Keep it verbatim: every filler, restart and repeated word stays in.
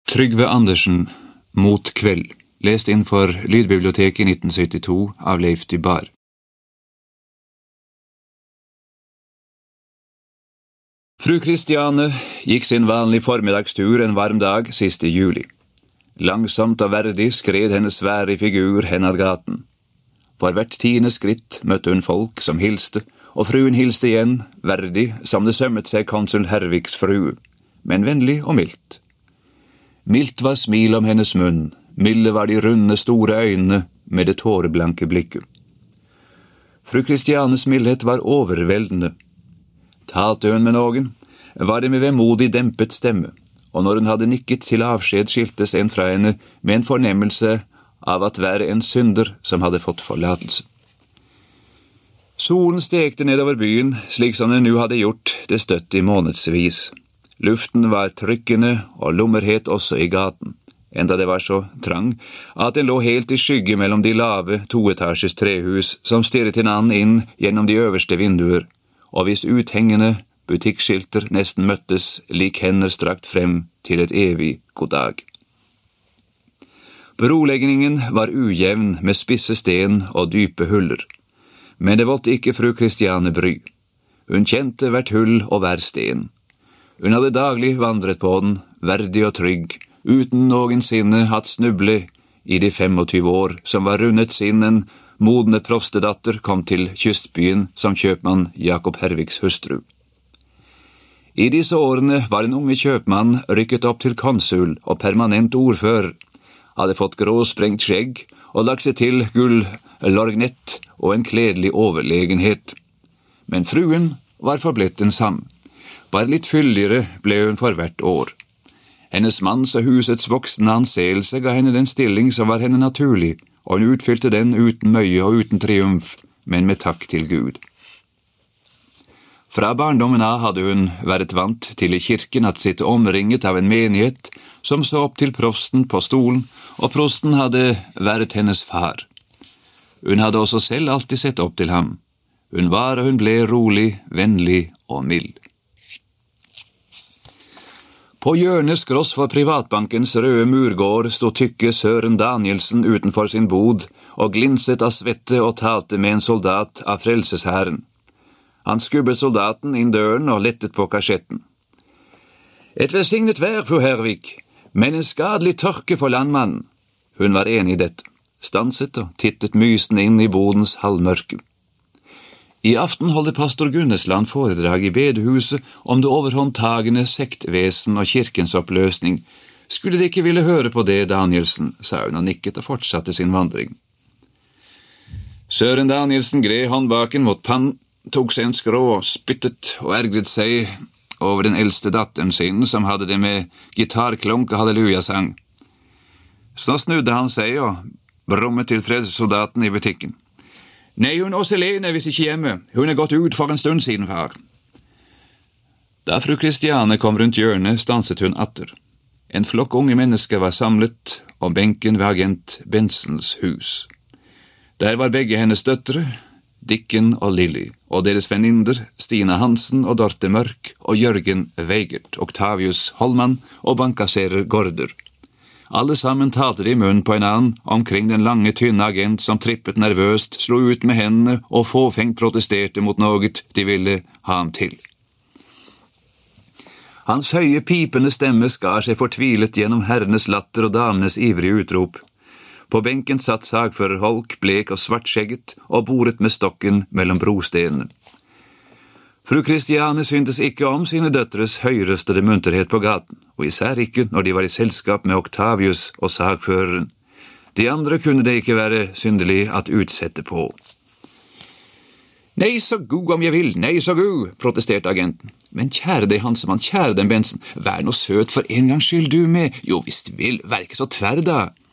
Trygve Andersen, Mot kveld, lest inn for Lydbiblioteket i nitten syttito av Leif Dybar. Fru Kristiane gikk sin vanlig formiddagstur en varm dag sist i juli. Langsomt og verdig skred hennes svære figur henad gaten. For hvert tiende skritt møtte hun folk som hilste, og fruen hilste igjen, verdig som det sømmet seg konsul Herviks frue, men vennlig og mildt. Mildt var smil om hennes munn, milde var de runde store øynene med det tåreblanke blikket. Fru Kristianes mildhet var overveldende. Talte hun med noen, var det med vemodig dempet stemme, og når hun hadde nikket til avskjed skiltes en fra henne med en fornemmelse av at være en synder som hadde fått forlatelse. Solen stekte nedover byen, slik som den nu hadde gjort det støtt i månedsvis. Luften var trykkende og lommerhet også i gaten, enda det var så trang at den lå helt i skygge mellom de lave toetasjes trehus som stirret hinanden inn gjennom de øverste vinduer, og hvis uthengende butikkskilter nesten møttes lik hender strakt frem til et evig god dag. Brolegningen var ujevn med spisse sten og dype huller, men det voldte ikke fru Kristiane bry. Hun kjente hvert hull og hver sten. Hun hadde daglig vandret på den, verdig og trygg, uten noensinne hatt snuble i de femogtyve år som var rundet siden en modne prostedatter kom til kystbyen som kjøpmann Jakob Herviks hustru. I disse årene var en unge kjøpmann rykket opp til konsul og permanent ordfører, hadde fått gråsprengt skjegg og lagt seg til gull lorgnett og en kledelig overlegenhet. Men fruen var forblitt den samme. Bare litt fyldigere ble hun for hvert år. Hennes manns og husets voksne anseelse ga henne den stilling som var henne naturlig, og hun utfylte den uten møye og uten triumf, men med takk til Gud. Fra barndommen av hadde hun vært vant til i kirken at sitte omringet av en menighet som så opp til prosten på stolen, og prosten hadde vært hennes far. Hun hadde også selv alltid sett opp til ham. Hun var og hun ble rolig, vennlig og mild. På hjørnet skross for privatbankens røde murgård stod tykke Søren Danielsen utenfor sin bod og glinset av svette og talte med en soldat av frelseshæren. Han skubbet soldaten inn døren og lettet på kasjetten. Et velsignet vær, fru Hervik, men en skadelig tørke for landmannen. Hun var enig i dette, stanset og tittet mysende inn i bodens halvmørke. I aften holder pastor Gunnesland foredrag i bedehuset om det overhåndtagende sektvesen og kirkens oppløsning. Skulle de ikke ville høre på det, Danielsen, sa hun og nikket og fortsatte sin vandring. Søren Danielsen gred håndbaken mot pannen, tok seg en skrå og spyttet og ergret seg over den eldste datteren sin, som hadde det med gitarklonk og hallelujasang. Så snudde han seg og brummet til fredssoldaten i butikken. Nei, hun også Helene hvis ikke hjemme. Hun er gått ut for en stund siden, far. Da fru Kristiane kom rundt hjørnet, stanset hun atter. En flokk unge mennesker var samlet om benken ved agent Bensens hus. Der var begge hennes døtre, Dikken og Lilly, og deres venninder Stina Hansen og Dorte Mørk og Jørgen Weigert, Octavius Holman og bankasserer Gårder. Alle sammen talte de i munnen på en annen omkring den lange, tynne agent som trippet nervøst, slo ut med hendene og fåfengt protesterte mot noe de ville ha ham til. Hans høye, pipende stemme skar seg fortvilet gjennom herrenes latter og damenes ivrige utrop. På benken satt sagfører Holk, blek og svartskjegget, og boret med stokken mellom brostenene. Fru Kristiane syntes ikke om sine døtres høyrøstede munterhet på gaten, og især ikke når de var i selskap med Octavius og sagføreren. De andre kunne det ikke være syndelig at utsette på. Nei, så god om jeg vil, nei, så god, protesterte agenten. Men kjære deg, Hansemann, kjære den Bensen, vær nå søt for en gangs skyld du med. Jo, visst vil, vær ikke så tverr da.